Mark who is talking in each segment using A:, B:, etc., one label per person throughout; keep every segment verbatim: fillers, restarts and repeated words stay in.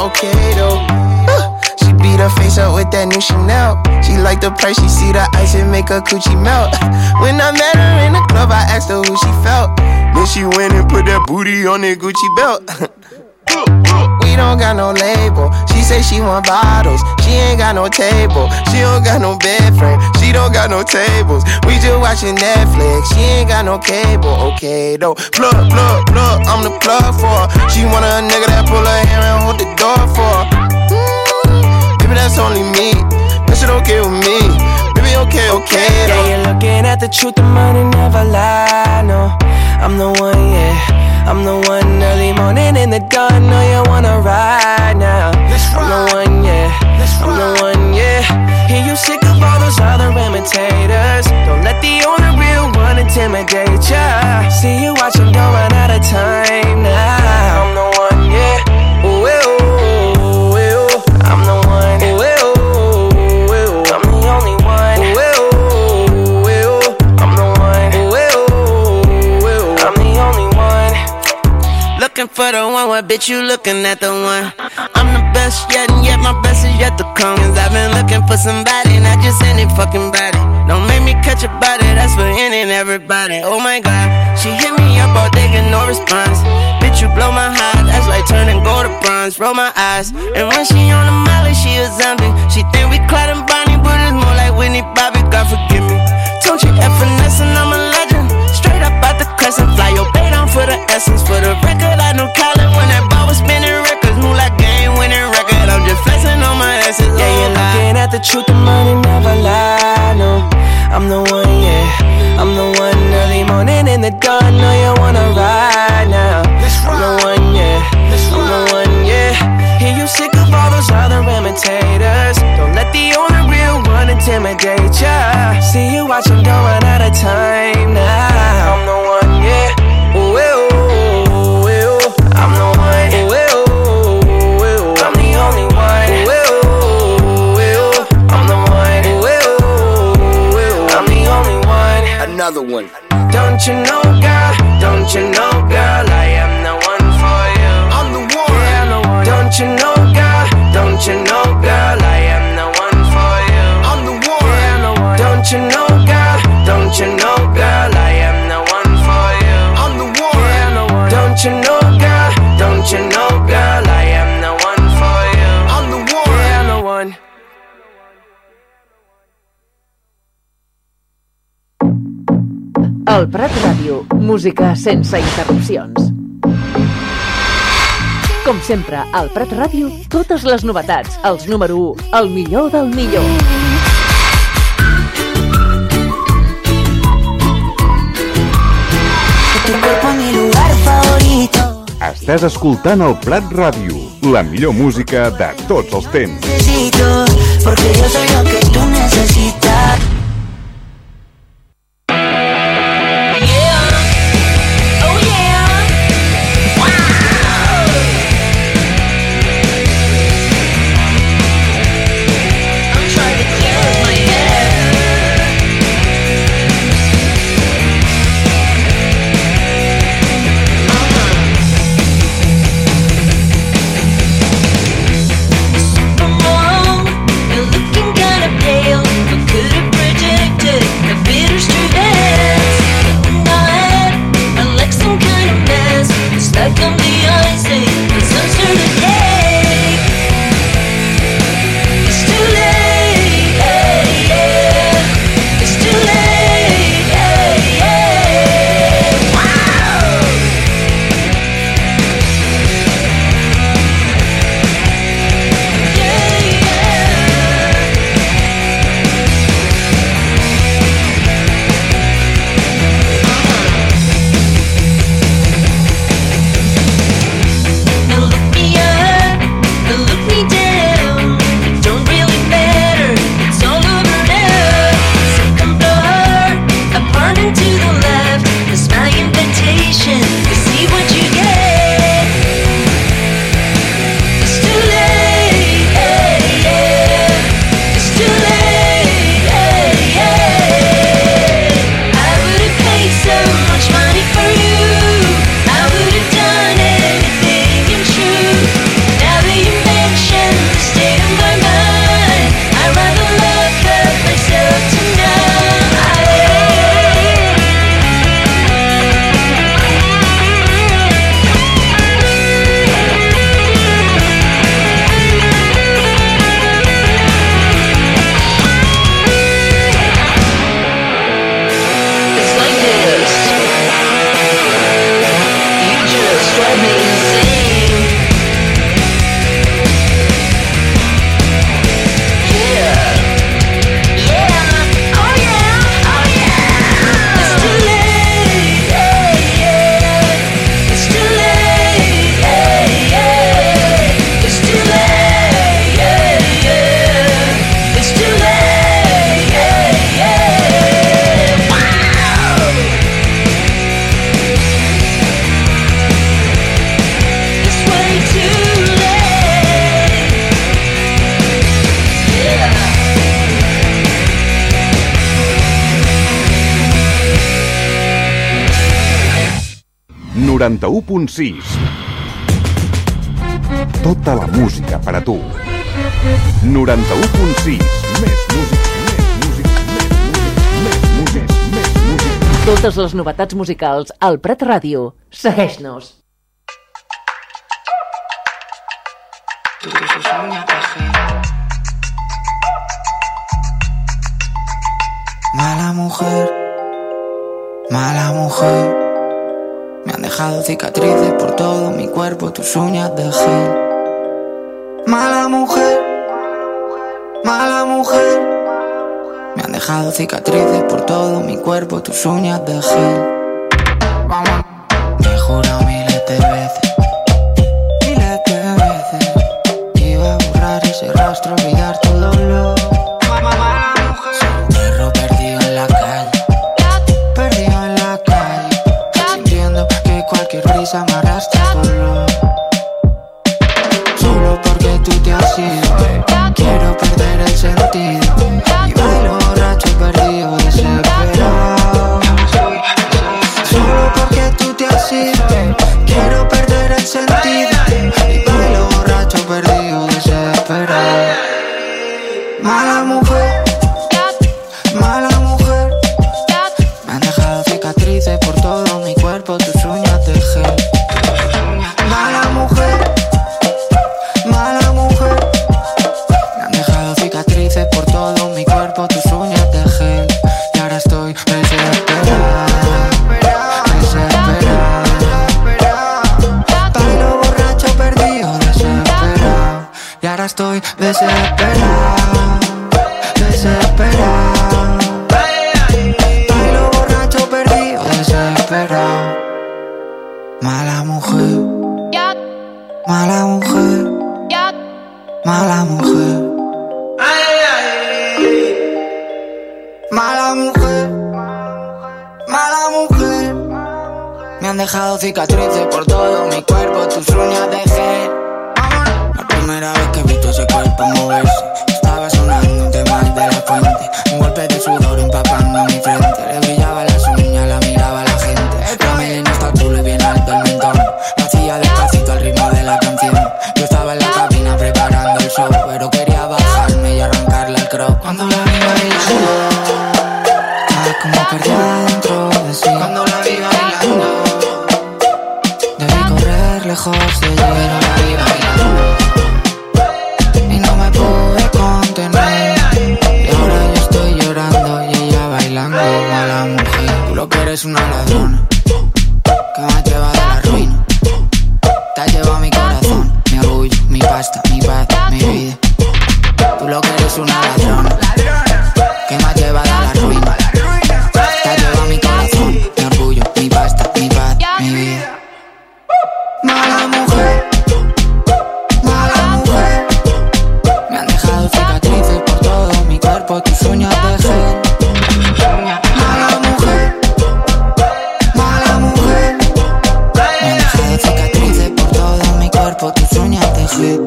A: okay though. Uh, she beat her face up with that new Chanel. She like the price, she see the ice and make her coochie melt. When I met her in the club, I asked her who she felt. Then she went and put that booty on that Gucci belt. We don't got no label. She say she want bottles. She ain't got no table. She don't got no bed frame. She don't got no tables. We just watching Netflix. She ain't got no cable. Okay though. Plug, plug, plug. I'm the plug for her. She want a nigga that pull her hair and hold the door for her. Mm, baby, that's only me. That shit okay with me. Baby, okay, okay though.
B: Yeah, you're looking at the truth. The money never lie. No, I'm the one, yeah. I'm the one early morning in the dawn. Know you wanna ride now. I'm the one, yeah. I'm the one, yeah. Hear you sick of all those other imitators. Don't let the only real one intimidate ya. See you watching, don't run out of time now. I'm the one, yeah. Ooh, ooh, ooh, ooh. I'm the one. Ooh, ooh, ooh. I'm the only one. Ooh, ooh, ooh. I'm the one. Ooh, ooh, ooh. I'm the only one. Looking for the one, what bitch you looking at the one? I'm the best yet, and yet my best is yet to come. Cause I've been looking for somebody, not just any fucking body. Don't make me catch a body, that's for any and everybody. Oh my god, she hit me up all day, get no response. Bitch, you blow my heart, that's like turning gold to bronze. Roll my eyes, and when she on the molly, she a zombie. She think we Clyde and Bonnie, but it's more like Whitney Bobby, God forgive me. Don't you F finesse and I'm a legend. Straight up out the crescent, fly your bait on for the essence. For the record, I know Colin when that ball was spinning records. Move like game winning record, I'm just flexing on my essence. Yeah, you're looking at the truth, the money never lie. No, I'm the one, yeah. I'm the one early morning in the dawn. Know you wanna ride now. I'm the one, yeah. I'm the one, yeah. Hear you sick of all those other imitators. Don't let the only real one intimidate ya. See you watching, don't run out of time now. I'm the one, yeah. Ooh, ooh, ooh, ooh. I'm the one. Ooh, ooh, ooh. I'm the only one. Ooh, ooh, ooh. I'm the one. Ooh, ooh, ooh. I'm the only one.
A: Another one.
B: Don't you know, girl? Don't you know, girl? I am the one for you.
A: I'm the one.
B: Yeah, I'm the one. Don't you know, girl? Don't you know, girl? I am the one for you.
A: I'm the one.
B: Yeah, I'm the one. Don't you know, girl? Don't you know, girl? I am the one for you.
A: I'm the one.
B: Yeah, I'm the one. Don't you know, girl? Don't you know, girl? I am the one for you.
A: I'm the one.
B: Yeah, I'm the one.
C: El Prat Ràdio, música sense interrupcions. Com sempre, al Prat Ràdio, totes les novetats, els número u, el millor del millor.
D: Estàs escoltant el Prat Ràdio, la millor música de tots els temps.
E: Porque yo soy lo que tú necesitas.
F: You're looking kinda pale, but could
D: noranta-u punt sis. Tota la música per a tu. noranta-u punt sis. Més música, més música, més música, més música, més música.
C: Totes les novetats musicals al Prat Ràdio. Segueix-nos.
F: Mala mujer, mala mujer, me han dejado cicatrices por todo mi cuerpo, tus uñas de gel. Mala mujer, mala mujer, me han dejado cicatrices por todo mi cuerpo, tus uñas de gel. Vamos. Me he jurado miles de veces, miles de veces, iba a borrar ese rastro, olvidar tu dolor. Risa me arrastra dolor. Solo porque tú te has ido, quiero perder el sentido y bailo borracho perdido, desesperado. Solo porque tú te has ido, quiero perder el sentido y bailo borracho perdido, desesperado. Mala mujer, mala mujer, me han dejado cicatrices por todo mi cuerpo, tus uñas de gel. Mala mujer, mala mujer, me han dejado cicatrices por todo mi cuerpo, tus uñas de gel. Y ahora estoy desesperada, desesperada. Bailo borracho perdido, desesperado. Y ahora estoy desesperada, desesperada. Bailo borracho perdido, desesperado. Mala mujer, mala mujer, mala mujer, mala mujer, mala mujer, me han dejado cicatrices por todo mi cuerpo, tus uñas de gel. La primera vez que he visto ese cuerpo moverse, estaba sonando un tema de La Fuente, un golpe de sudor empapando mi frente, le brillaban las uñas, la miraba la gente, el camelino está chulo y bien alto el mentón, lo hacía despacito al ritmo de la canción, yo estaba en la cabina preparando el show, pero quería bajarme y arrancarle el croc. Cuando la vi bailando, estaba como perdida dentro de sí. Cuando la vi bailando, debí correr lejos de ella, pero la vi bailando y no me pude contener, y ahora yo estoy llorando y ella bailando. Mala mujer, tú lo que eres una ladrona que me ha llevado a la ruina, te has llevado mi corazón, mi orgullo, mi pasta, mi paz, mi vida. Tú lo que eres una ladrona que me ha llevado a la ruina, te has llevado mi corazón, mi orgullo, mi pasta, mi paz, mi vida. Mala mujer, mala mujer, me han dejado cicatrices por todo mi cuerpo, tus uñas de gel. Mala mujer, mala mujer, me han dejado cicatrices por todo mi cuerpo, tus uñas de gel.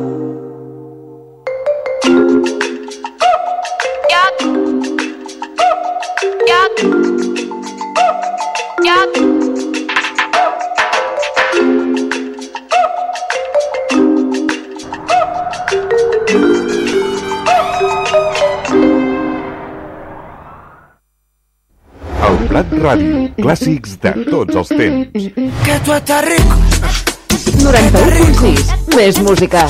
D: El Prat Ràdio, clàssics de tots els temps.
F: Que tu estàs rico.
C: noranta-u punt sis. Més música.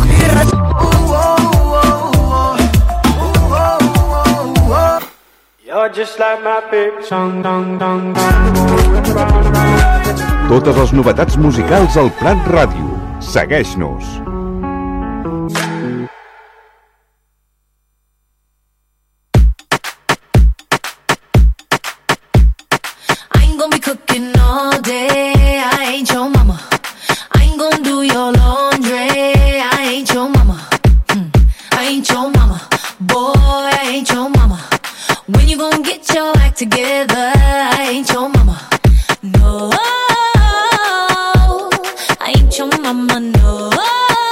D: Totes les novetats musicals al Prat Ràdio. Segueix-nos.
G: Gonna be cooking all day, I ain't your mama. I ain't gonna do your laundry, I ain't your mama. mm. I ain't your mama, boy, I ain't your mama. When you gonna get your act together, I ain't your mama. No, I ain't your mama, no.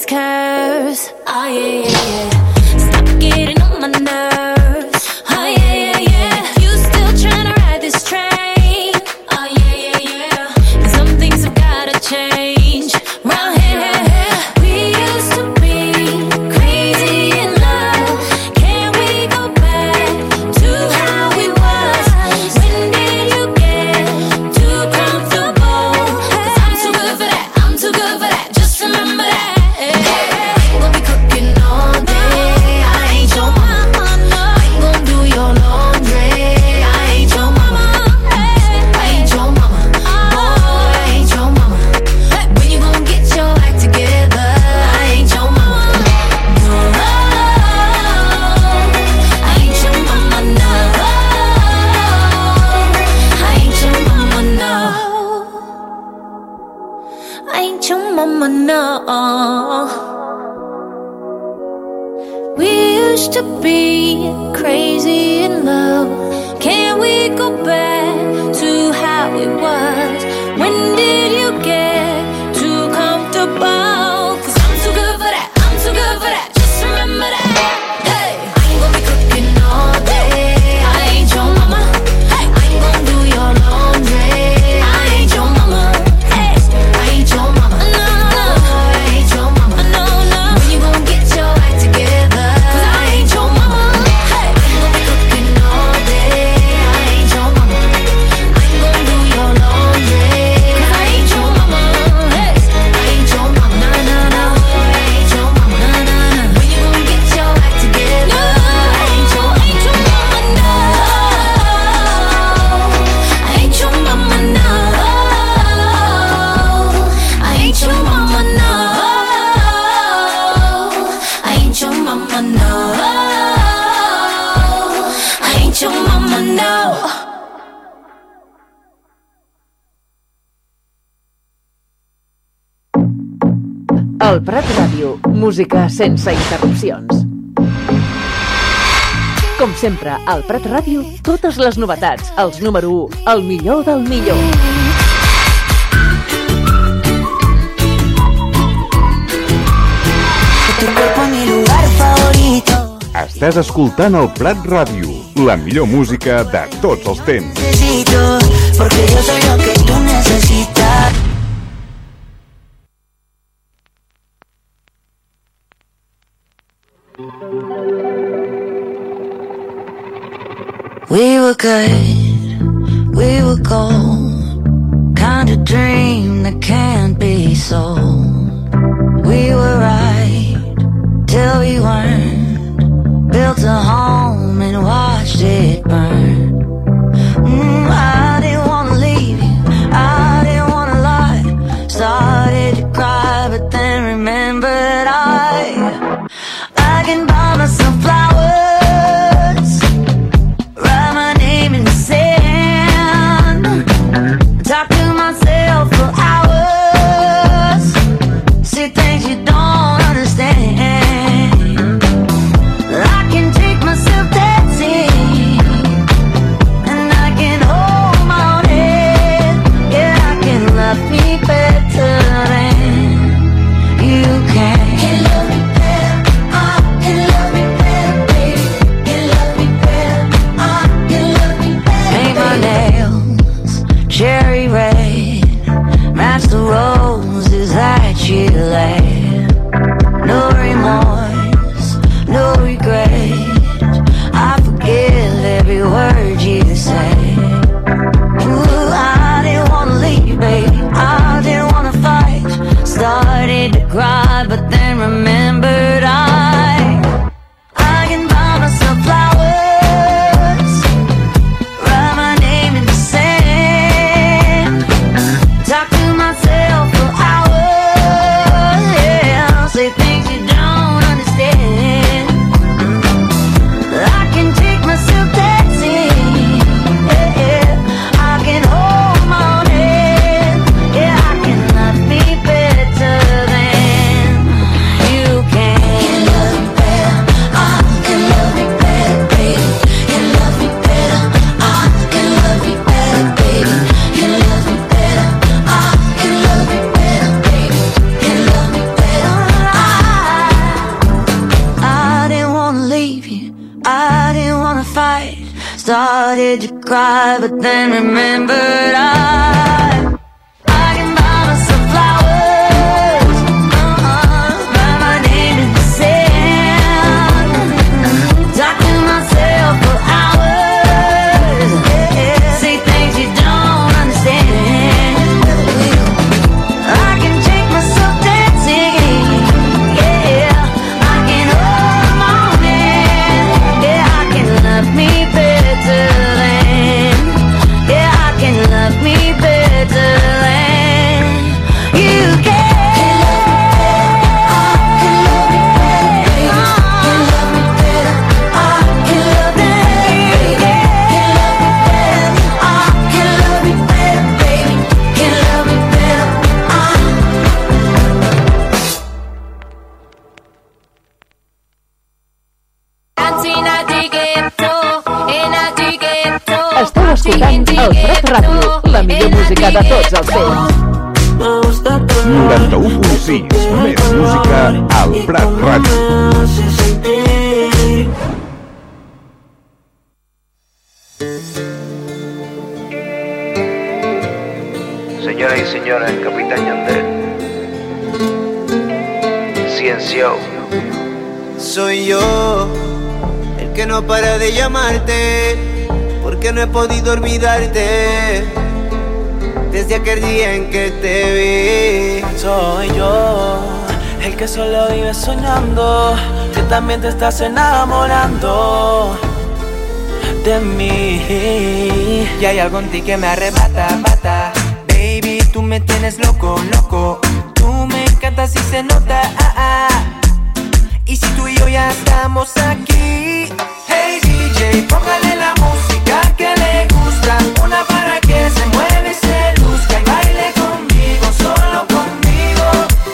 G: these curves. Oh yeah, yeah, yeah. Stop getting on my nerves. Oh yeah, yeah, yeah. If you still tryna ride this train. Oh yeah, yeah, yeah. And some things have gotta change. Round here, we used to be crazy in love. Can we go back to how we was? When did you get too comfortable? 'Cause I'm too good for that. I'm too good for that. Just remember that. We'll be cooking all day. I ain't your mama. I ain't gon' do your laundry. I ain't your mama. I ain't your mama. Boy, I ain't your mama. When you gon' get your act together? I ain't your mama. No, I ain't your mama. No, I ain't your mama. No, I ain't your mama. No. We used to be crazy in love. Can we go back to how it was? When did you get too comfortable? 'Cause I'm too good for that. I'm too good for that. Just remember that. Hey, I ain't gonna be cooking all day. I ain't your mama. Hey, I ain't gonna do your laundry. I ain't your mama. Hey, I ain't your mama. No, no, I ain't your mama. No, no. When you gon' get your act together? 'Cause I ain't your mama. Hey, I ain't gonna be cooking all day. I ain't your mama. I ain't gonna do your laundry. 'Cause I ain't your mama. Hey, I ain't your mama. No, no, no. I ain't your mama. No, no, no. When you gon' get your act together? I ain't your, ain't your mama. No, I ain't your mama. No, I ain't your mama. No, I ain't your mama. No, I ain't your mama. No.
C: El Prat Ràdio, música sense interrupcions. Com sempre, al Prat Ràdio, totes les novetats, els número u, el millor del millor.
E: Tu cuerpo es mi lugar favorito.
D: Estàs escoltant el Prat Ràdio, la millor música de tots els temps.
E: Necesito, porque yo soy lo que tú necesitas. We were good, we were gold, kind of dream that can't be sold. We were right till we weren't, built a home and watched it burn. Mm, I didn't wanna leave you, I didn't wanna lie. Started to cry, but then remembered I I can buy myself flowers, write my name in the sand, talk to myself for hours, see things you don't understand. I can take myself dancing, and I can hold my own head. Yeah, I can love me better than you can. Can love me better, I can love me better, baby. Can love me better, I can love me better. Paint my nails cherry red, match the roses that you laid. No remorse, How did you cry but then remembered I I can buy myself flowers, uh-uh, write my name in the sand, talk to myself for hours, yeah, say things you don't understand. I can take myself dancing, yeah, I can hold the morning, yeah, I can love me better than, yeah, I can love me better than you can.
C: Esteu escoltant el Prat Ràdio, la millor música de tots els temps.
D: noranta-u punt sis, més música al Prat Ràdio.
H: Señoras y señores, el Capitán Yandel. Ciencio.
A: Soy yo el que no para de llamarte, porque no he podido olvidarte desde aquel día en que te vi.
B: Soy yo el que solo vive soñando, que también te estás enamorando de mí. Y hay algo en ti que me arrebata, bata. Baby, tú me tienes loco, loco. Tú me encantas y se nota, ah, ah. Y si tú y yo ya estamos aquí, hey D J, póngale la música que le gusta, una para que se mueve, se luzca y baile conmigo, solo conmigo.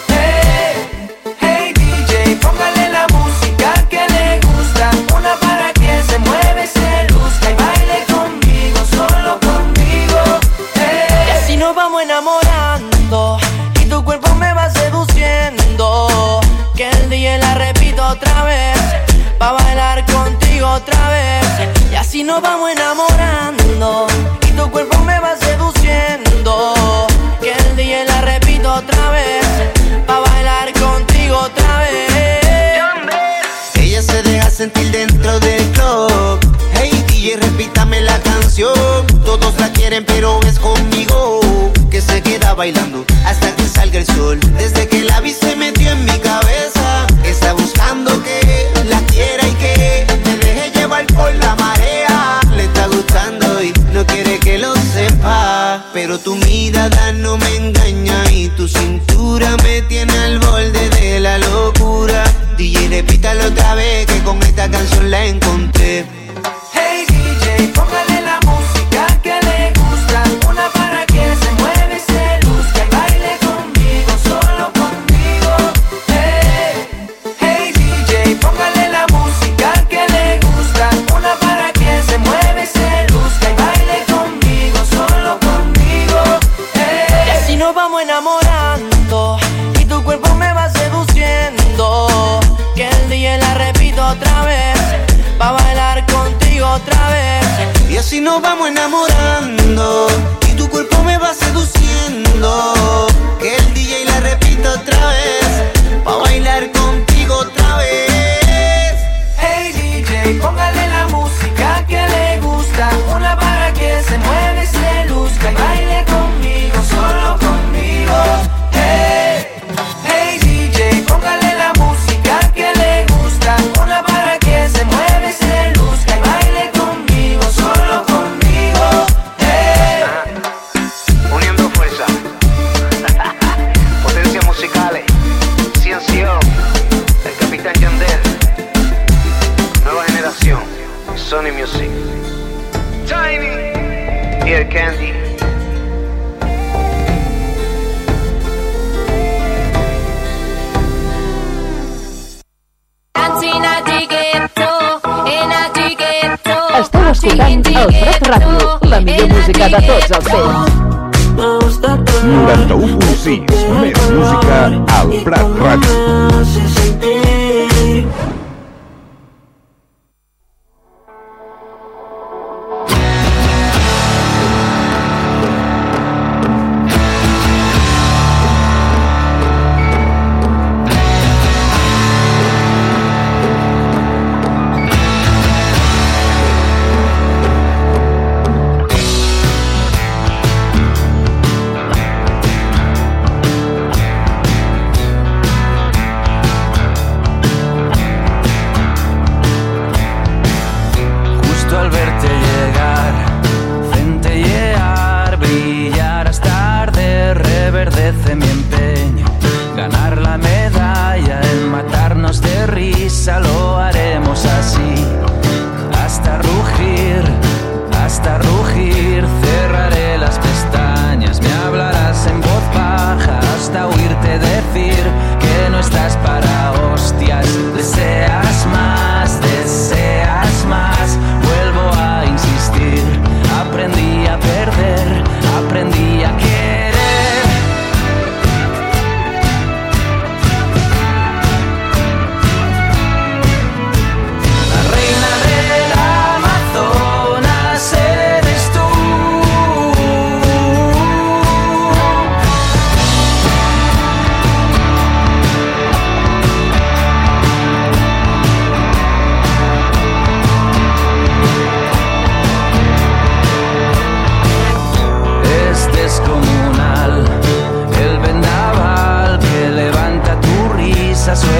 B: Hey, hey D J, póngale la música que le gusta, una para que se mueve, se luzca y baile conmigo, solo conmigo. Hey. Y así nos vamos enamorando y tu cuerpo me va seduciendo, que el día la repito otra vez, pa' bailar contigo otra vez. Y así nos vamos enamorando y tu cuerpo me va seduciendo, que el día la repito otra vez, pa' bailar contigo otra vez.
A: Ella se deja sentir dentro del club. Hey D J, repítame la canción. Todos la quieren pero es conmigo que se queda bailando hasta que salga el sol. Desde que la vi se metió en mi cabeza, está buscando que la quiera y que me deje llevar por la marea. Le está gustando y no quiere que lo sepa, pero tu mirada no me engaña y tu cintura me tiene al borde de la locura. D J, repítalo otra vez que con esta canción la encontré.
B: Hey D J, póngale la música que le gusta, una para que se mueve, se luzca y baile conmigo, solo conmigo. Hey, hey D J, póngale la música que le gusta, una para que se mueve, se luzca y baile conmigo, solo conmigo. Hey. Y así nos vamos enamorando y tu cuerpo me va seduciendo, que el día la repito otra vez, pa' bailar contigo otra vez.
A: Y así nos vamos enamorando y tu cuerpo me va seduciendo, que el D J la repita otra vez, pa' bailar contigo otra vez.
B: Hey D J, póngale la música que le gusta, una para que se mueve, se luzca y baile conmigo, solo conmigo. Hey, hey D J, póngale la música que le gusta, una para que se mueve, se luzca y baile conmigo, solo conmigo. Hey.
H: Uniendo fuerza. Potencias musicales. Ciencio. El Capitán Yandel. Nueva generación. Sony Music. Tiny. Y el Candy.
C: Esteu escoltant el Prat Ràdio, la millor música de tots els temps.
D: noranta-u punt sis, més música al Prat Ràdio.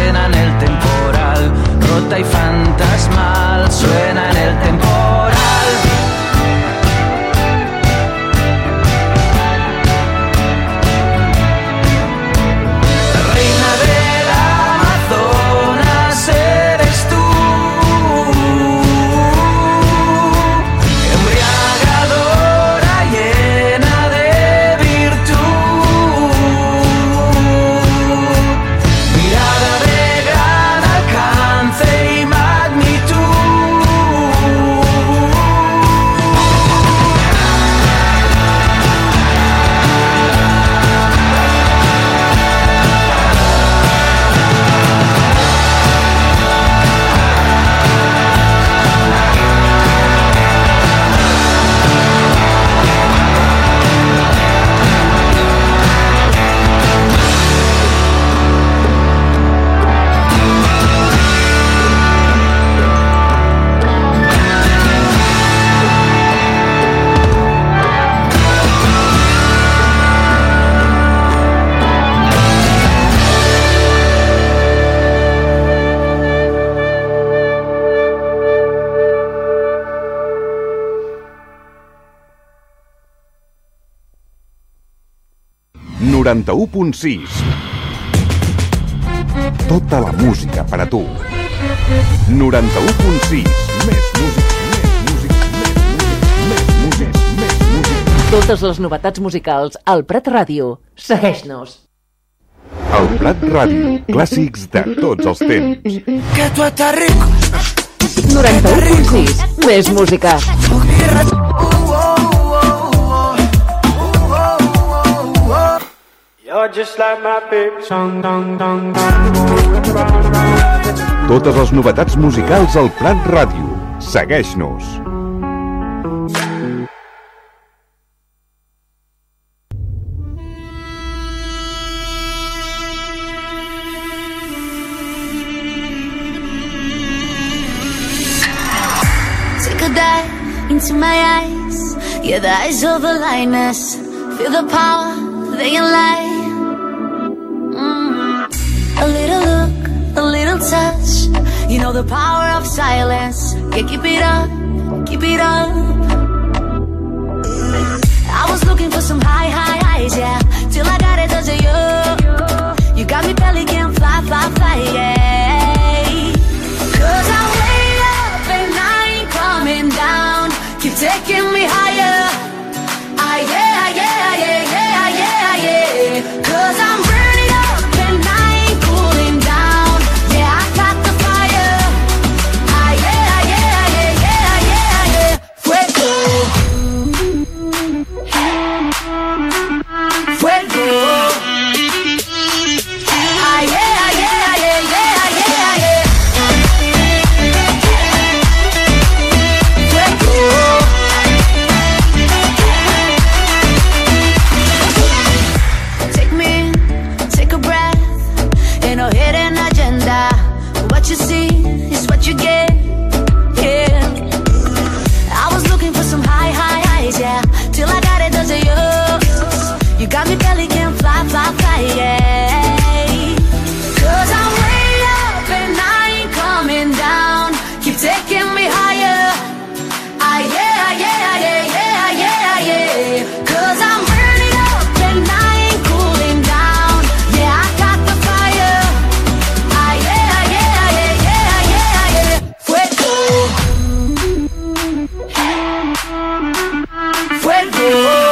B: suena en el temporal, rota y fantasmal, suena en el temporal.
D: noranta-u punt sis. Tota la música per a tu. noranta-u punt sis. Més música, més música, més música, més música, més música.
C: Totes les novetats musicals al Prat Ràdio. Segueix-nos.
D: El Prat Ràdio. Clàssics de tots els temps.
F: Que tu estàs rico.
C: noranta-u punt sis. Més música.
I: You're just like my baby song, dong, dong, dong.
D: Totes les novetats musicals al Prat Ràdio. Segueix-nos.
E: Take a dive into my eyes. Yeah, the eyes of a lioness. Feel the power, they can lie. Mm. A little look, a little touch. You know the power of silence. Yeah, keep it up, keep it up. I was looking for some high, high highs, yeah. Till I got it, does it you? You got me belly can fly, fly, fly, yeah. Cause I'm way up and I ain't coming down. Keep taking me higher. Ah, yeah, yeah, yeah, yeah, yeah, yeah. Cause I'm burning up and I ain't cooling down. Yeah, I got the fire. Ah, yeah, yeah, yeah, yeah, yeah, yeah. Fuego. Fuego. Ah, yeah, yeah, yeah, yeah, yeah, yeah. Fuego. Take me in, take a breath. Ain't no hidden agenda. What you see is what you get. Yeah. I was looking for some high, high highs, yeah. Till I got it, does it you? You got me belly can fly, fly, fly, yeah. Cause I'm way up and I ain't coming down. Keep taking me higher. Ah, yeah, yeah, yeah, yeah, yeah, yeah. Cause I'm burning up and I ain't cooling down. Yeah, I got the fire. Ah, yeah, yeah, yeah, yeah, yeah, yeah. Fuego. Fuego.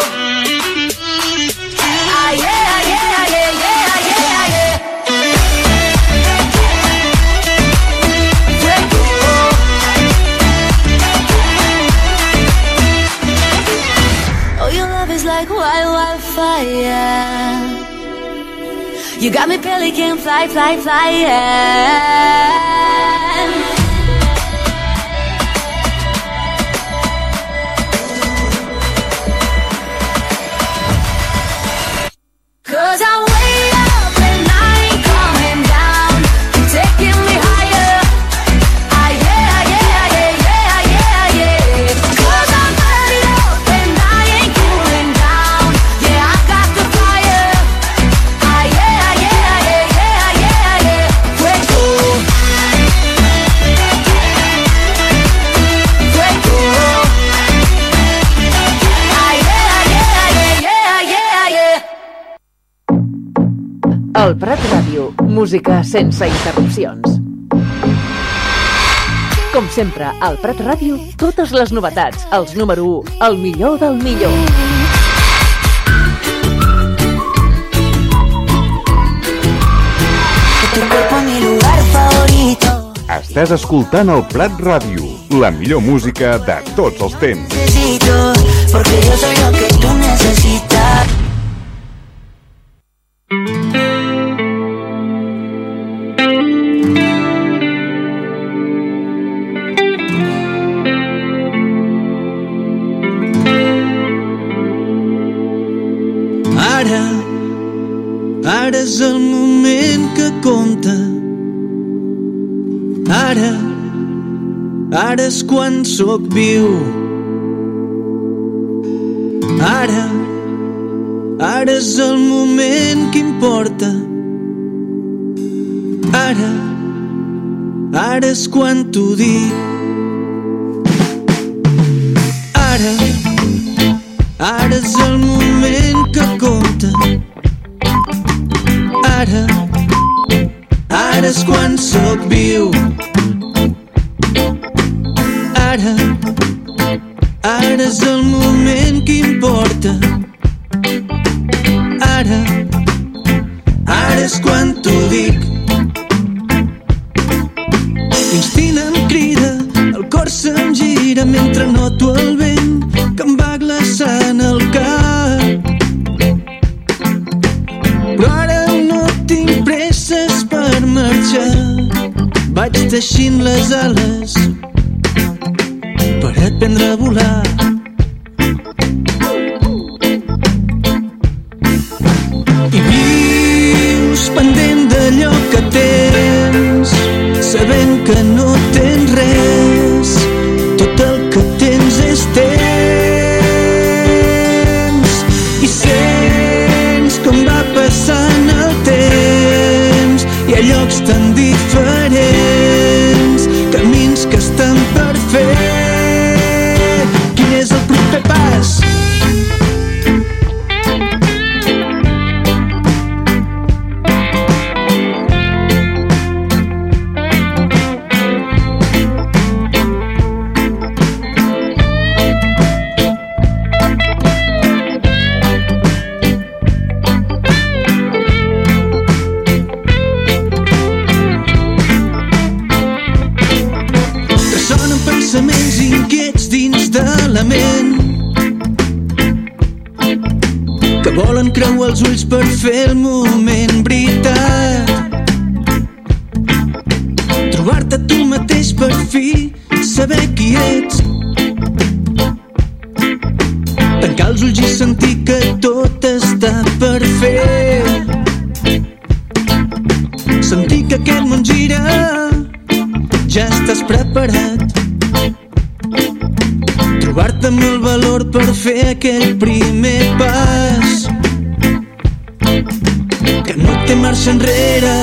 E: Ah, yeah, yeah, yeah, yeah, yeah, yeah. Fuego. Oh, your love is like wild, wildfire. You got me pelican, fly, fly, fly, yeah. Cause I'm way up and I ain't coming down. You're taking me higher. Ah, yeah, yeah, yeah, yeah, yeah, yeah. Cause I'm burning up and I ain't cooling down. Yeah, I got the fire. Ah, yeah, yeah, yeah, yeah, yeah, yeah. Fuego.
C: El Prat Ràdio, música sense interrupcions. Com sempre, al Prat Ràdio, totes les novetats, els número u, el millor del millor.
D: Estàs escoltant el Prat Ràdio, la millor música de tots els temps.
E: Porque yo soy lo que tú necesitas.
J: Ara, ara és el moment que compta. Ara, ara és quan sóc viu. Ara, ara és el moment que importa. Ara, ara és quan t'ho dic. Ara, ara és el moment que compta. Ara, ara és quan sóc viu. Ara, ara és el moment que importa. Ara, ara és quan t'ho dic. L'instint em crida, el cor se'm gira mentre noto el vent que em va glaçant el cap. Però ara no tinc presses per marxar. Vaig teixint les ales per aprendre a volar. I vius pendent d'allò que tens, sabent que no tens res. Tot el que tens és temps. I sents com va passant el temps. Hi ha llocs tan diferents, camins que estan per fer. Quin és el proper pas? Ressonen pensaments inquiets dins de la ment que volen creuar els ulls per fer el moment veritat. Trobar-te tu mateix per fi, saber qui ets. Tancar els ulls i sentir que tot està per fer. Sentir que aquest món gira, ja estàs preparat. Trobar-te amb el valor per fer aquell primer pas que no té marxa enrere.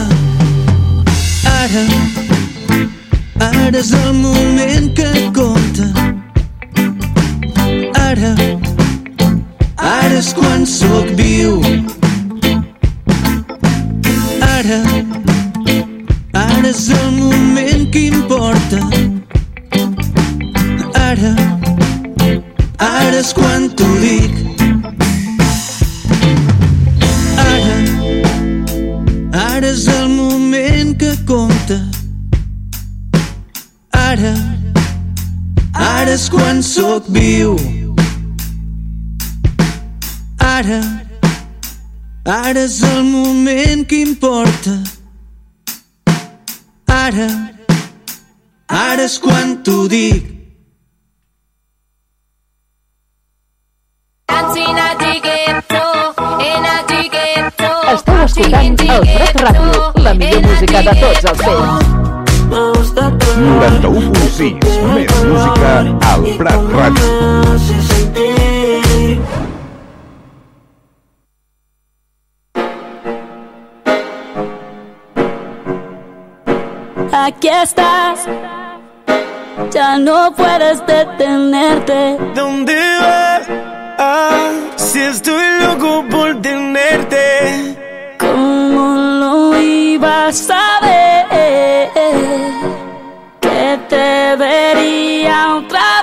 J: Ara, ara és el moment que compta. Ara, ara és quan sóc viu. Ara, ara és el moment que importa. Ara, ara és quan t'ho dic. Ara, ara és el moment que compta. Ara, ara és quan sóc viu. Ara, ara és el moment que importa. Ara, ara és quan t'ho dic.
C: Esteu escoltant el Prat Ràdio, la millor música de tots els temps.
D: noranta-u punt sis, més música al Prat Ràdio.
K: Aquí estás, ya no puedes detenerte.
L: ¿Dónde vas? Ah, si estoy loco por tenerte.
K: ¿Cómo vas a ver que te vería otra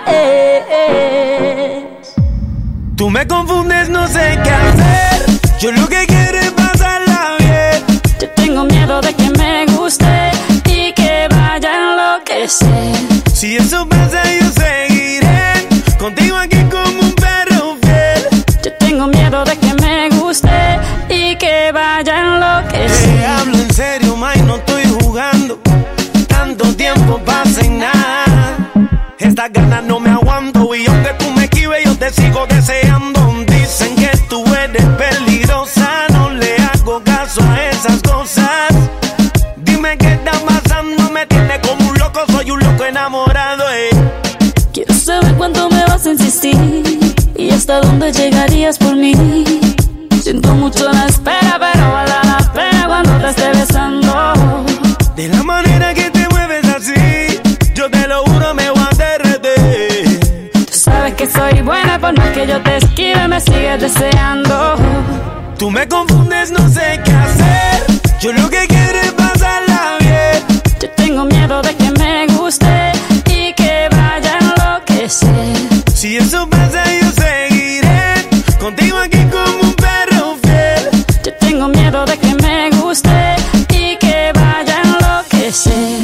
K: vez.
L: Tú me confundes, no sé qué hacer. Yo lo que quiero es pasarla bien.
K: Yo tengo miedo de que me guste y que vaya a enloquecer.
L: Si eso pasa yo seguiré contigo aquí como un perro fiel.
K: Yo tengo miedo de que me guste y que vaya a enloquecer.
L: Te hablo en serio, May, no estoy jugando. Tanto tiempo pasa y nada. Estas ganas no me aguanto y aunque tú me esquives yo te sigo deseando. Dicen que tú eres peligrosa, no le hago caso a esas cosas. Dime qué está pasando, me tiene como un loco, soy un loco enamorado, eh.
K: Quiero saber cuánto me vas a insistir y hasta dónde llegarías por mí. Siento mucho la espera, pero vale la pena cuando te esté besando.
L: De la manera que te mueves así, yo te lo juro me voy a derretir.
K: Tú sabes que soy buena, por más que yo te esquive me sigues deseando.
L: Tú me confundes, no sé qué hacer. Yo lo que quiero es pasarla bien.
K: Yo tengo miedo de que me guste y que vaya a enloquecer.
L: Si eso pasa yo seguiré contigo aquí como un perro fiel.
K: Yo tengo miedo de que me guste y que vaya a enloquecer.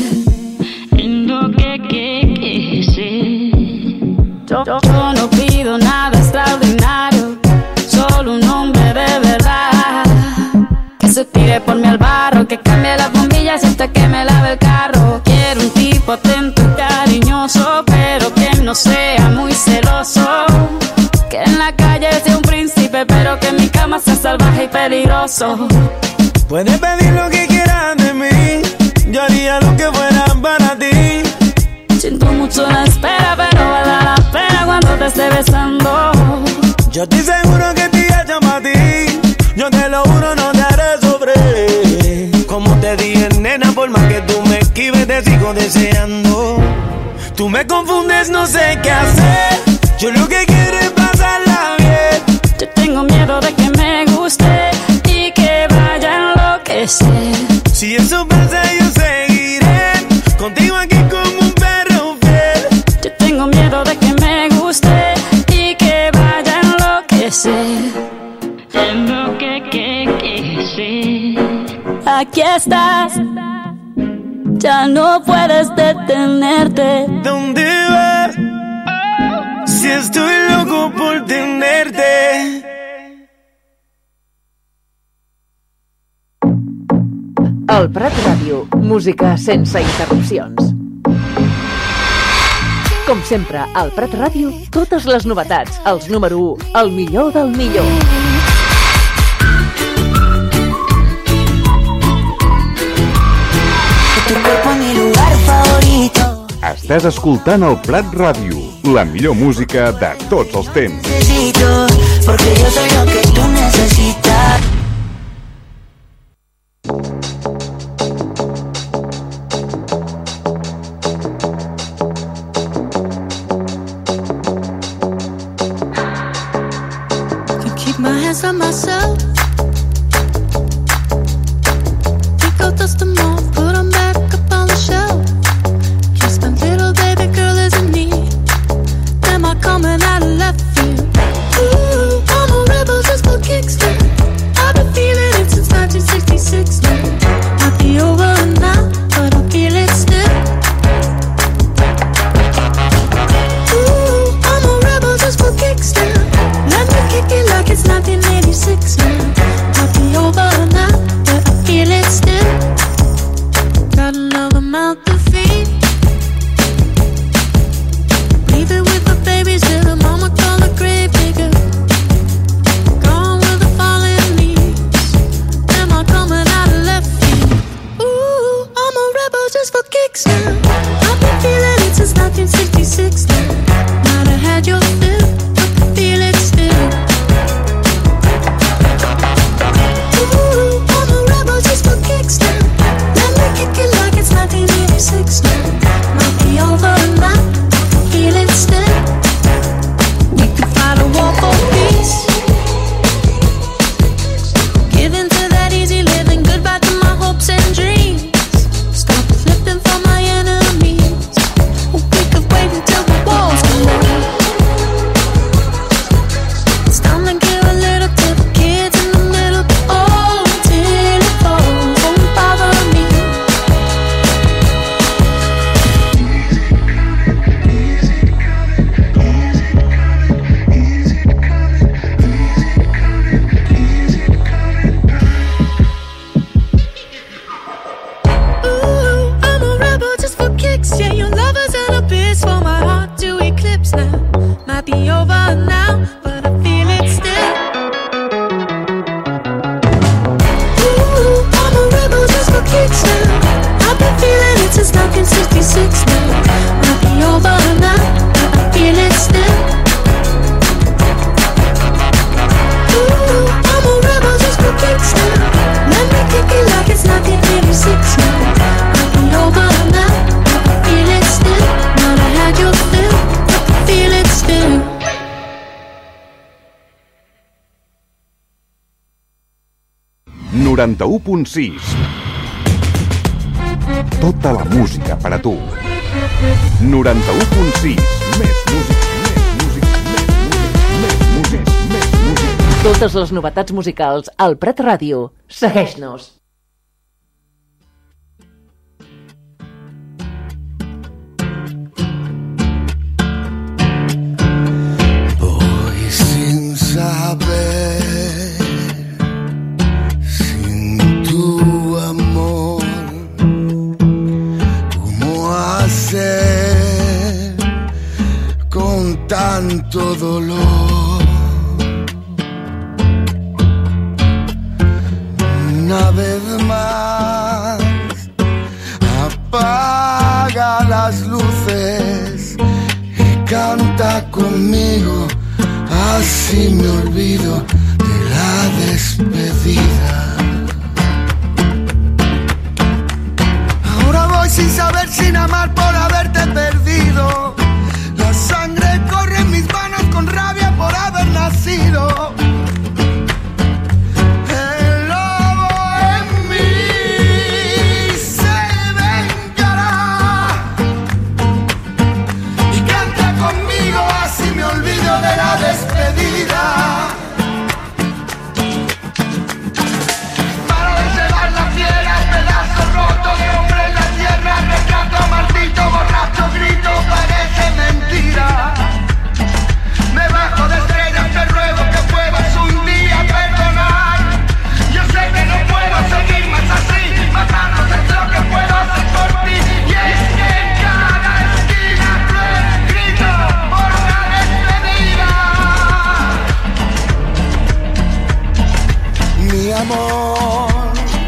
K: Yo, yo, yo no pido nada extraordinario, solo un hombre de verdad que se tire por mí al barro, que cambie las bombillas hasta que me lave el carro. Quiero un tipo atento y cariñoso, pero que no sea muy celoso. Que en la calle sea un príncipe, pero que en mi cama sea salvaje y peligroso.
L: Puedes pedir lo que quieras de mí, yo haría lo que fuera para ti.
K: Siento mucho la espera, pero vale la pena cuando te esté besando.
L: Yo estoy seguro que te hecho para ti, yo te lo juro no te haré sufrir. Como te dije, nena, por más que tú me esquives te sigo deseando. Tú me confundes, no sé qué hacer. Yo lo que quiero es pasarla bien.
K: Yo tengo miedo de que me guste y que vaya a enloquecer.
L: Si eso pasa yo seguiré contigo aquí como un perro fiel.
K: Yo tengo miedo de que me guste y que vaya a enloquecer. Tengo que, que, que ser. Aquí estás, ya no puedes detenerte.
L: ¿Dónde vas? Si estoy loco por tenerte.
C: El Prat Ràdio, música sense interrupcions. Com sempre, al Prat Ràdio, totes les novetats, els número u, el millor del millor.
D: Estàs escoltant el Prat Ràdio, la millor música de tots els temps.
E: Porque yo soy lo que tú necesitas.
M: Can keep my hands on myself. Think I'll dust them off, put them back up on the shelf. Kiss my little baby girl isn't neat. Am I coming out of left field? Ooh, I'm a rebel just for kicks now. I've been feeling it since nineteen sixty-six now. Might be over now, but I feel it still. Ooh, I'm a rebel just for kicks now. Let me kick it like it's nineteen eighty-six now. Might be over now, but I feel it still. Got another mouth to feed. Leave it with the babies till the mama call the grave digger. Gone with the fallen leaves. Am I coming out of left field? Ooh, I'm a rebel just for kicks now. I've been feeling it since nineteen sixty-six now. Might have had your fill, but I feel it still. Ooh, I'm a rebel just for kicks now. Let me kick it like it's nineteen eighty-six now. Might be over now, feel it still. We could fight a war for peace. Give in to that easy living, goodbye to my hopes
D: noranta-u punt sis. Tota la música per a tu. noranta-u punt sis. Més música, més música, més música, més música, més música.
C: Totes les novetats musicals al Prat Ràdio. Segueix-nos.
N: Voy sin saber, sin tu amor, cómo hacer con tanto dolor. Una vez más, apaga las luces y canta conmigo, así me olvido de la despedida. Ahora voy sin saber, sin amar por haberte perdido. La sangre corre en mis manos con rabia por haber nacido. El lobo en mí se vengará y canta conmigo, así me olvido de la despedida. Para de llevar la fiera, pedazos rotos, hombre en la tierra, retrato maldito, borracho, grito, parece mentira. Me bajo de estrellas, te ruego que puedas un día perdonar. Yo sé que no puedo seguir más así, matarnos es lo que puedo hacer por ti. Y es que en cada esquina lo he escrito por una despedida. Mi amor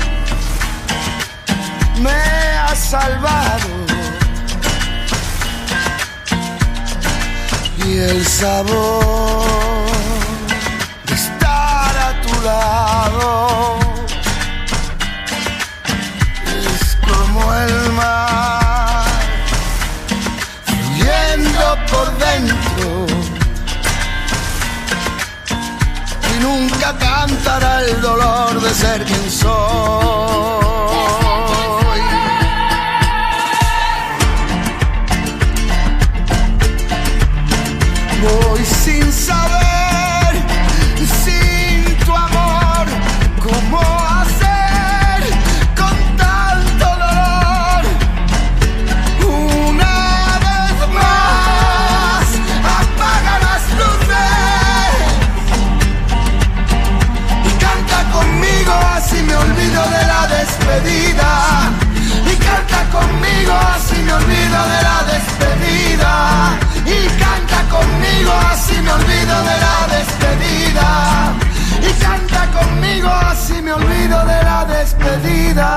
N: me ha salvado y el sabor de estar a tu lado es como el mar fluyendo por dentro y nunca cantará el dolor de ser quien soy. Voy sin saber, sin tu amor, cómo hacer con tanto dolor. Una vez más, apaga las luces y canta conmigo, así me olvido de la despedida. Y canta conmigo, así me olvido de la despedida. Y canta conmigo, así me olvido de la despedida. Y canta conmigo, así me olvido de la despedida.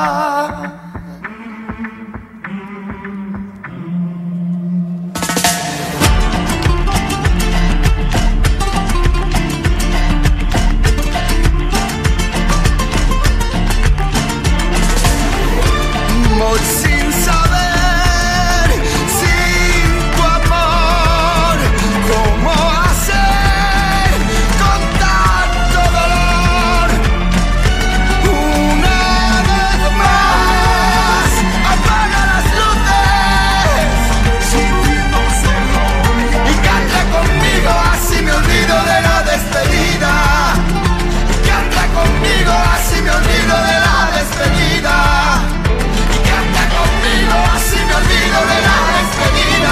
N: Voy sin saber, sin tu amor, cómo hacer con tanto dolor. Una vez más, apaga las luces y canta conmigo, así me olvido de la despedida. Y canta conmigo, así me olvido de la despedida. Así me olvido de la despedida.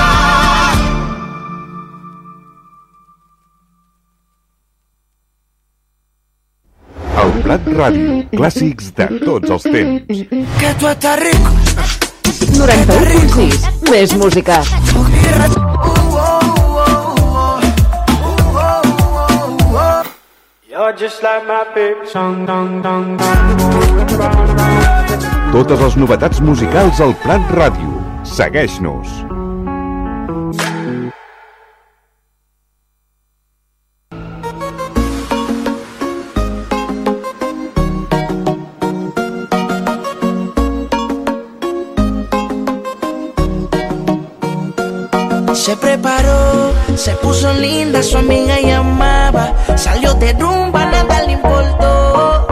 D: El Prat Ràdio, clàssics de tots els temps.
N: Que tu estàs rico.
C: noranta-u punt sis. Més música.
I: You're just like my baby song, dong, dong, dong.
D: Totes les novetats musicals al Prat Ràdio. Segueix-nos.
O: Se preparó, se puso linda, su amiga llamaba. Salió de rumba, nada le importó, porque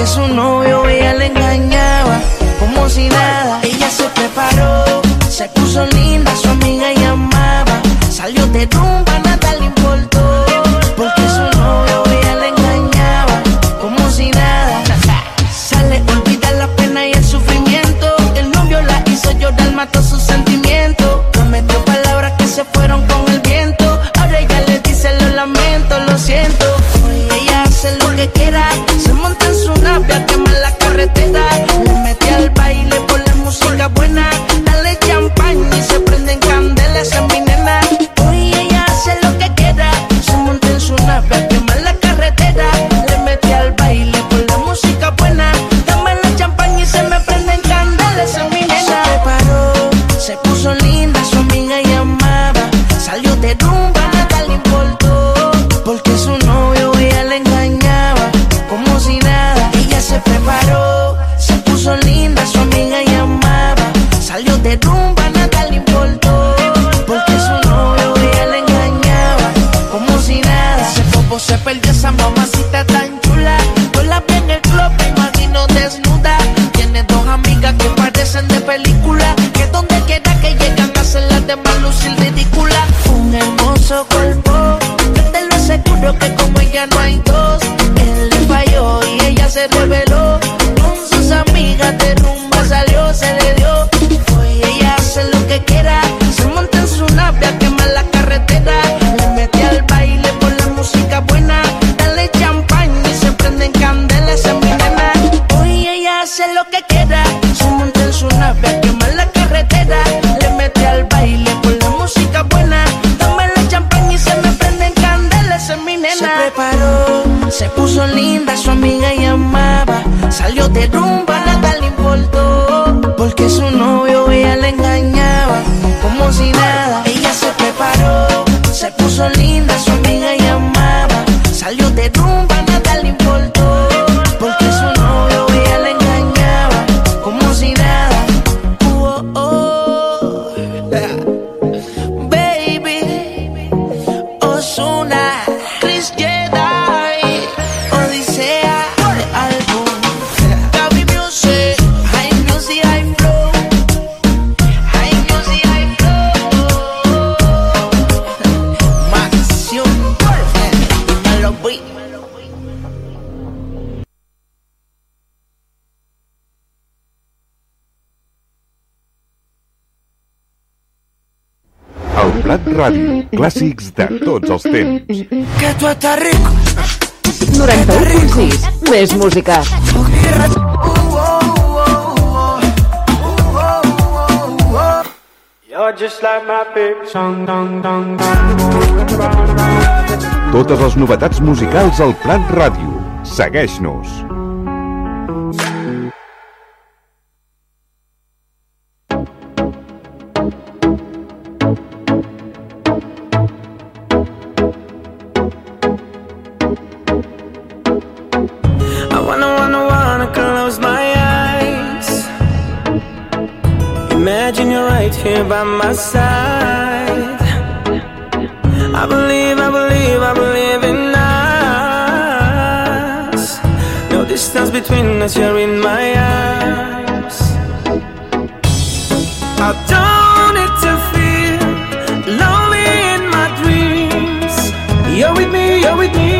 O: su novio ella le engañaba como si nada. Ella se preparó, se puso linda, su amiga llamaba. Salió de rumba, nada le importó, porque su novio ella le engañaba como si nada. Sale, olvida la pena y el sufrimiento. El novio la hizo llorar, mató sus sentimientos. Prometió palabras que se fueron con el viento. Ahora ella le dice lo lamento, lo siento. Hoy ella hace lo que quiera, se monta en su nave a quemar la carretera. Le mete al baile por la música buena. Dale champán y se prenden candelas en mi nena. Hoy ella hace lo que quiera, se monta en su nave a quemar la carretera. Le mete al baile por la música buena. Dame la champán y se me prenden candelas en mi nena. Se preparó, se puso linda, su amiga llamaba. Salió de rumba, nada le importó, porque su novio ella le engañaba como si nada. Ella se preparó, se puso linda, su amiga llamaba. Salió de rumba, nada le importó, porque su novio ella le engañaba como si nada. Ese popo se perdió, esa mamacita tan chula. Yo la vi en el club, me imagino desnuda. Tiene dos amigas que parecen de película, que donde quiera que llegan hacen las demás lucir ridícula. Un hermoso cuerpo, yo te lo aseguro que como ella no hay dos. Él le falló y ella se reveló. Con sus amigas de rumba salió, se le dio. Hoy ella hace lo que quiera, se monta en su nave a quemar la carretera. Le mete al baile por la música buena. Dale champán y se prenden candelas en mi nena. Hoy ella hace lo que quiera, se monta en su nave a quemar la carretera. Le mete al baile por la música buena. Dame la champán y se me prenden candelas en mi nena. Se preparó, se puso linda, su amiga llamaba. Salió de rumba, nada le importó, porque su novio ella le engañaba como si nada. Ella se preparó, se puso linda, su amiga llamaba. Salió de rumba, nada le importó, porque su novio ella le engañaba como si nada. Oh, oh, oh. Baby, Ozuna, Chris Jedi, Odisea, álbum, Gaby Music, High Music, High Flow, High Music, High Flow, Mansión, y me lo voy.
D: El Plat Ràdio, clàssics de tots els temps.
O: Que tu estàs rico.
C: noranta-u punt sis, més música.
I: You're just like my baby song, dong, dong, dong.
D: Totes les novetats musicals al Plat Ràdio. Segueix-nos.
B: I wanna, wanna, wanna close my eyes. Imagine you're right here by my side. I believe, I believe, I believe in us. No distance between us, you're in my arms. I don't need to feel lonely in my dreams. You're with me, you're with me.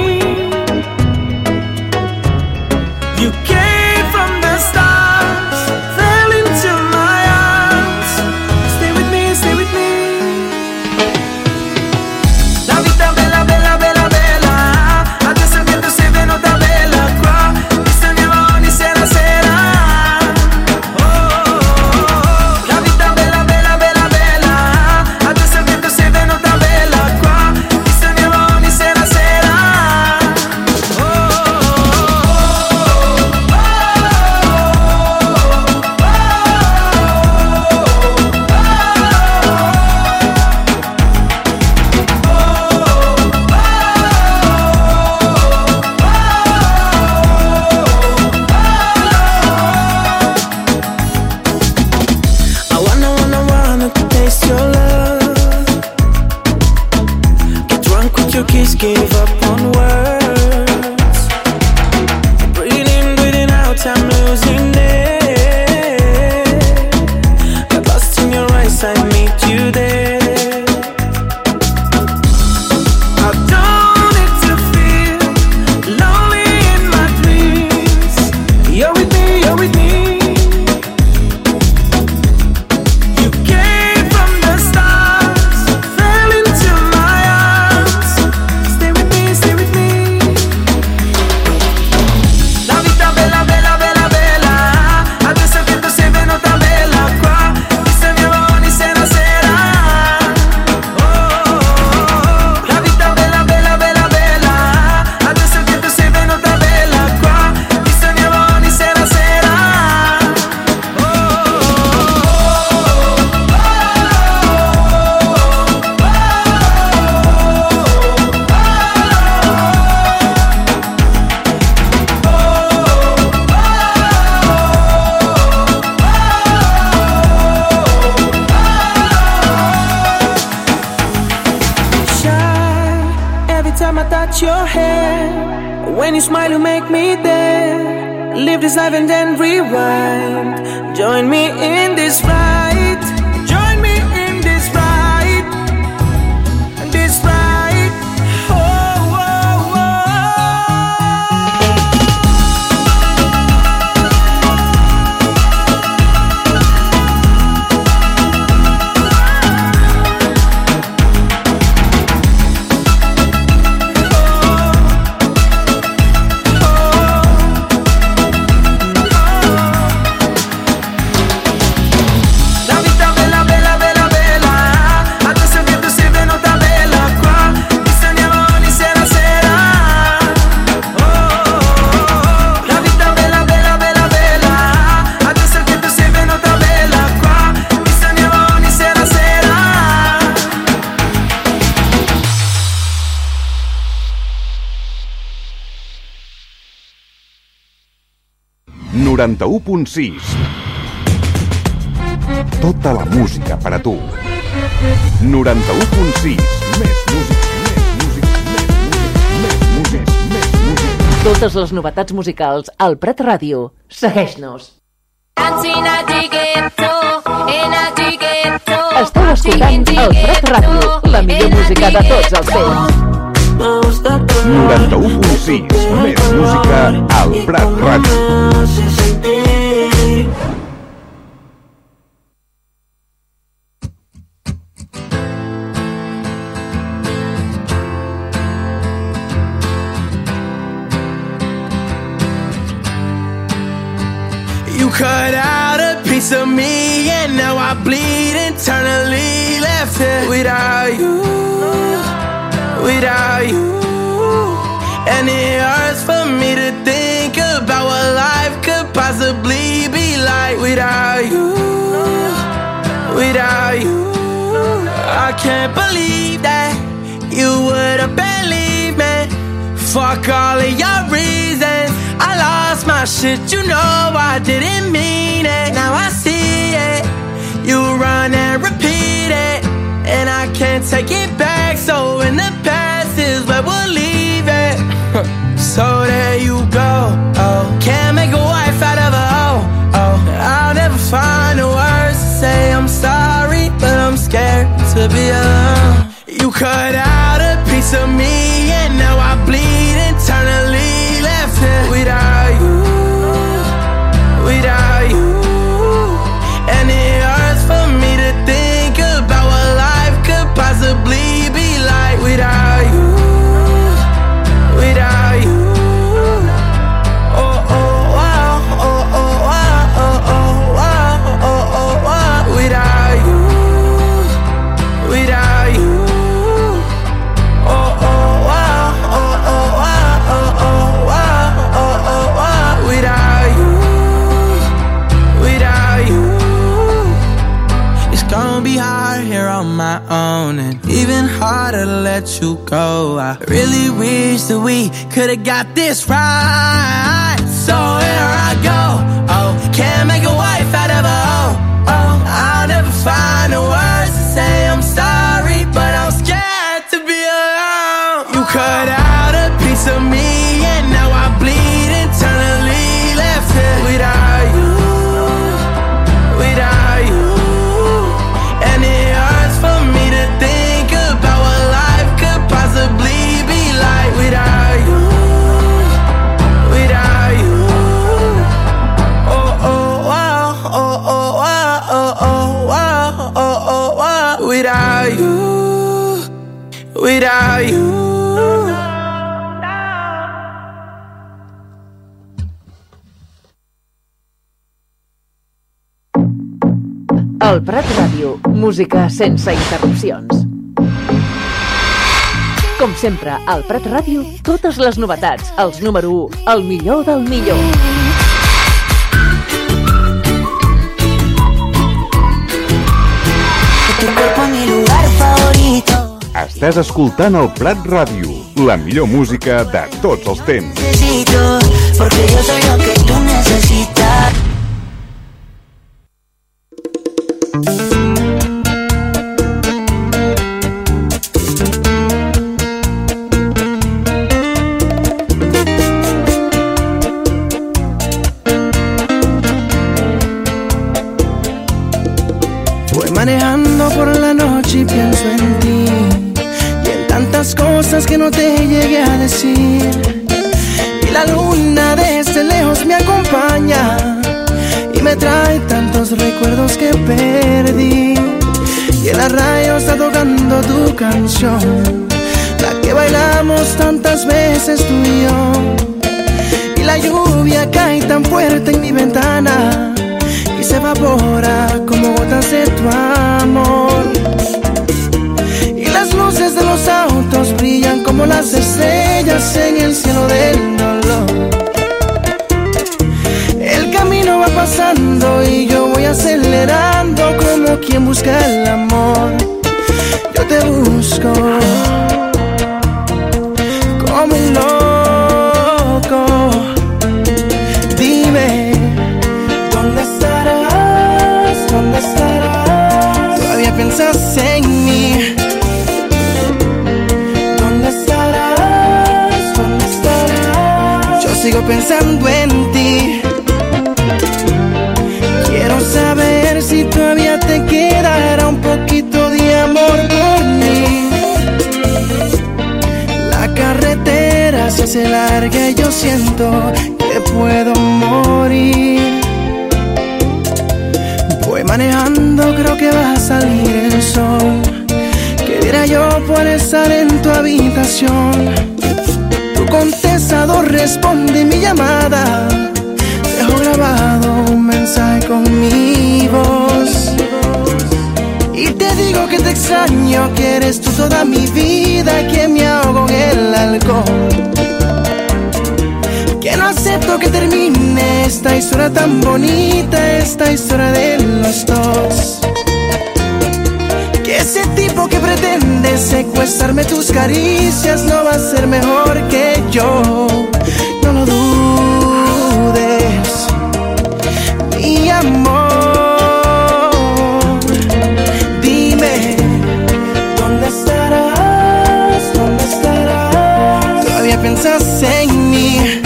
B: You came from the stars, fell into my arms. Stay with me, stay with me. La vita bella, bella, bella, bella. Adesso il vento si è venuta bella qua. Mi sognavo ogni sera, sera. Oh, oh, oh, oh. La vita bella, bella, touch your hair. When you smile you make me dare. Live this life and then rewind. Join me in this ride. Join me in this ride. This ride. Oh, oh, oh.
D: noranta-u punt sis. Tota la música per a tu. noranta-u punt sis. Més música, més música, més música, més música, més música.
C: Totes les novetats musicals al Prat Ràdio. Segueix-nos. Esteu escoltant el Prat Ràdio, la millor música de tots els temps.
D: noranta-u punt sis. Més música al Prat Ràdio.
B: You cut out a piece of me and now I bleed internally. Left here without you, without you. And it hurts for me to think about what life could possibly be like without you, without you. I can't believe that you would have believed me. Fuck all of your reasons. I lost my shit, you know I didn't mean it. Now I see it. You run and repeat it, and I can't take it back. So in the past is where we'll leave it. So there you go. Oh, can't make a wife out of a hoe. Oh, I'll never find the words to say I'm sorry, but I'm scared to be alone. You cut out a piece of me and now I bleed internally. Left here without you, without you. And it hurts for me to think about what life could possibly be like without you, without you. Oh, oh, wow, oh, oh, wow, oh, oh, wow, oh, oh, wow. Without you, without you. Oh, oh, wow, oh, oh, wow, oh, oh, wow, oh, oh, wow. Without you, without you. It's gonna be hard here on my own, and even harder to let you go. I really wish that we could've got this right. So here I go. Oh, can't make a wife out of a hoe. Oh, I'll never find the words to say I'm sorry, but I'm scared to be alone. You cut out a piece of me and now I bleed internally. Left here without you, without you. And it hurts for me to think about what life could possibly be like without you, without you. Oh, oh, wow, oh, oh, wow, oh, oh, wow, oh, oh, wow. Without you, without you.
C: El Prat Ràdio, música sense interrupcions. Com sempre, al Prat Ràdio, totes les novetats, els número u, el millor del millor.
D: Estàs escoltant el Prat Ràdio, la millor música de tots els temps.
E: Porque yo soy lo que tú necesitas.
J: Voy manejando por la noche y pienso en ti y en tantas cosas que no te llegué a decir. Y la luna desde lejos me acompaña y me trae tantos recuerdos que perdí. Y en la radio está tocando tu canción, la que bailamos tantas veces tú y yo. Y la lluvia cae tan fuerte en mi ventana y se evapora como gotas de tu amor. Y las luces de los autos brillan como las estrellas en el cielo del dolor. El camino va pasando y yo voy acelerando como quien busca el amor. Yo te busco como un loco. Dime, ¿dónde estarás? ¿Dónde estarás? Todavía piensas en mí. ¿Dónde estarás? ¿Dónde estarás? Yo sigo pensando en ti. Quiero saber si todavía te quedará un poquito de amor por mí. La carretera se hace larga y yo siento que puedo morir. Voy manejando, creo que va a salir el sol. ¿Qué diera yo por estar en tu habitación? Tu contestador responde mi llamada. Dejo grabado un mensaje con mi voz y te digo que te extraño, que eres tú toda mi vida, que me ahogo en el alcohol, que no acepto que termine esta historia tan bonita, esta historia de los dos. Que ese tipo que pretende secuestrarme tus caricias no va a ser mejor que yo. No lo dudes, mi amor. Dime, ¿dónde estarás? ¿Dónde estarás? Todavía piensas en mí.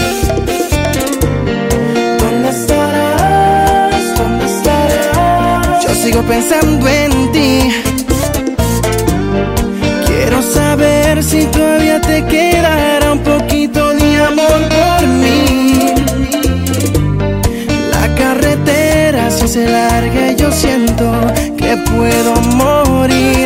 J: ¿Dónde estarás? ¿Dónde estarás? Yo sigo pensando en ti. Quiero saber si todavía te quedará un poquito de amor por mí. La carretera se hace larga y yo siento que puedo morir.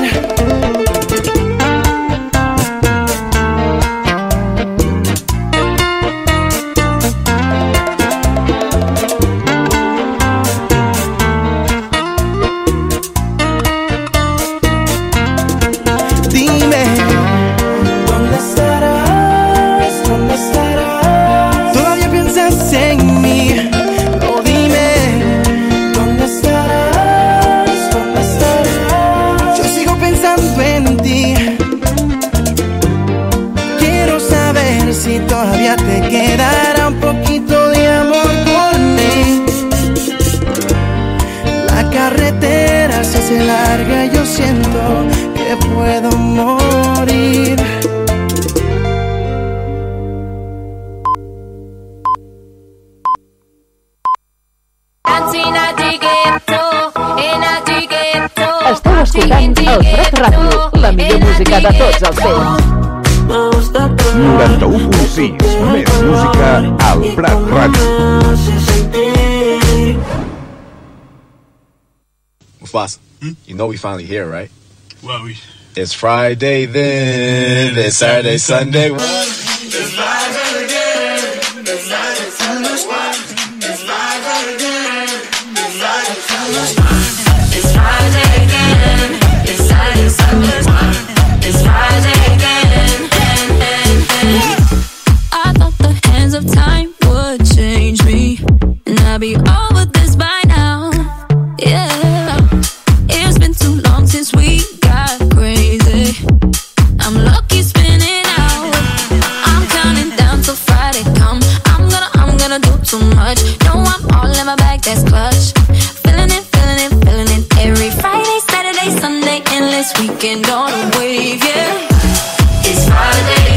C: Esteu escoltant el Fred Ràdio, la millor música de tots els temps.
D: noranta-u punt sis, més música al Prat Ràdio.
P: Mufasa, hmm? You know we finally here, right?
Q: Well, we...
P: It's Friday then, it's Saturday, Sunday.
N: It's Friday again, it's Friday, Sunday. It's Friday again, it's Friday, Sunday.
G: It's Friday again, it's Saturday, Sunday. It's Friday again, and, and, and.
K: I thought the hands of time would change me, and I'd be over this by now. Yeah, it's been too long since we got crazy. I'm lucky spinning out. I'm counting down till Friday come. I'm gonna, I'm gonna do too much. No, I'm all in my bag, that's clutch. Feeling it, feeling it, feeling it. Every Friday, Saturday, Sunday, endless weekend on a wave, yeah.
G: It's Friday